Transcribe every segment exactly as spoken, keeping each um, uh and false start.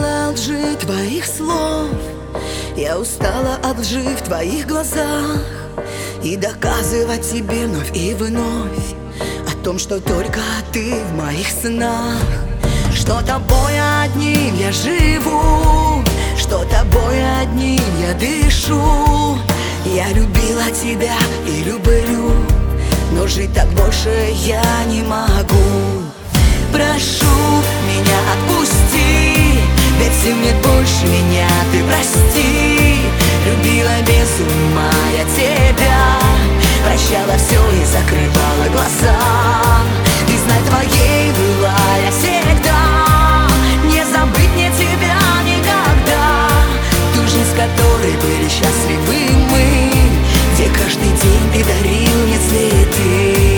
устала от лжи твоих слов, я устала от лжи в твоих глазах, и доказывать тебе вновь и вновь о том, что только ты в моих снах. Что тобой одним я живу, что тобой одним я дышу. Я любила тебя и люблю, но жить так больше я не могу. Прошу, меня отпусти, ведь сил нет больше меня, ты прости. Любила без ума я тебя, прощала все и закрывала глаза. Ты знай, твоей была я всегда, не забыть мне тебя никогда. Ту жизнь, с которой были счастливы мы, где каждый день ты дарил мне цветы.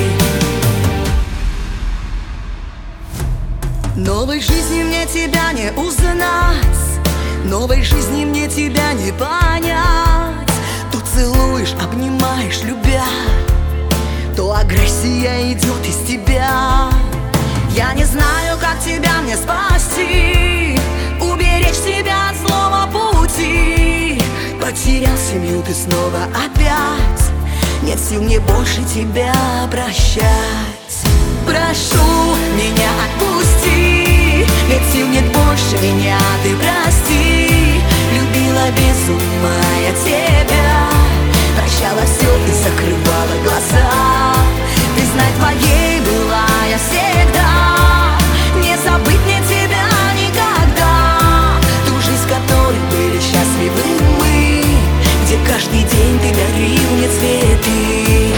Новой жизни мне тебя не узнать, новой жизни мне тебя не понять. То целуешь, обнимаешь, любя, то агрессия идет из тебя. Я не знаю, как тебя мне спасти, уберечь себя от злого пути. Потерял семью ты снова опять, нет сил мне больше тебя прощать. Прошу, меня отпусти, ведь сил нет больше меня, ты прости. Любила без ума я тебя, прощала все и закрывала глаза. Ты знай, твоей была я всегда, не забыть мне тебя никогда. Ту жизнь, с которой были счастливы мы, где каждый день ты дарил мне цветы.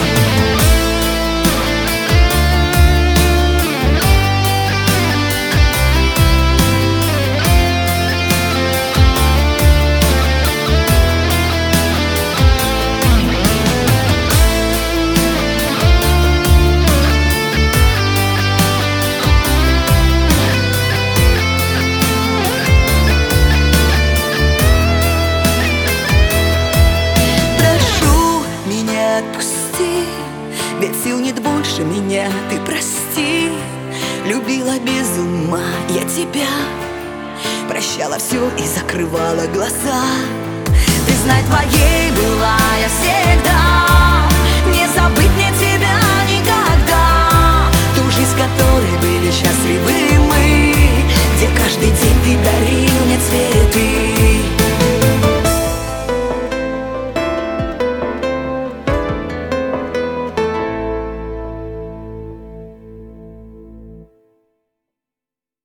Отпусти, ведь сил нет больше меня, ты прости. Любила без ума я тебя, прощала все и закрывала глаза. Ты знай, твоей была я всегда, не забыть мне тебя никогда. Ту жизнь, с которой были счастливы мы, где каждый день ты дарил